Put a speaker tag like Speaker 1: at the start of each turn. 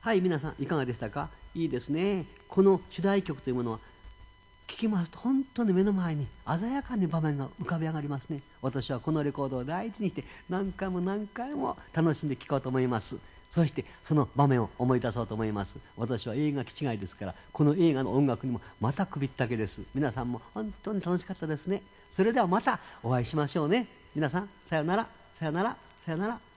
Speaker 1: はい、皆さんいかがでしたか。いいですね。この主題曲というものは聞きますと本当に目の前に鮮やかに場面が浮かび上がりますね。私はこのレコードを大事にして何回も何回も楽しんで聴こうと思います。そしてその場面を思い出そうと思います。私は映画気違いですから、この映画の音楽にもまた首ったけです。皆さんも本当に楽しかったですね。それではまたお会いしましょうね。皆さん、さよなら、さよなら、さよなら。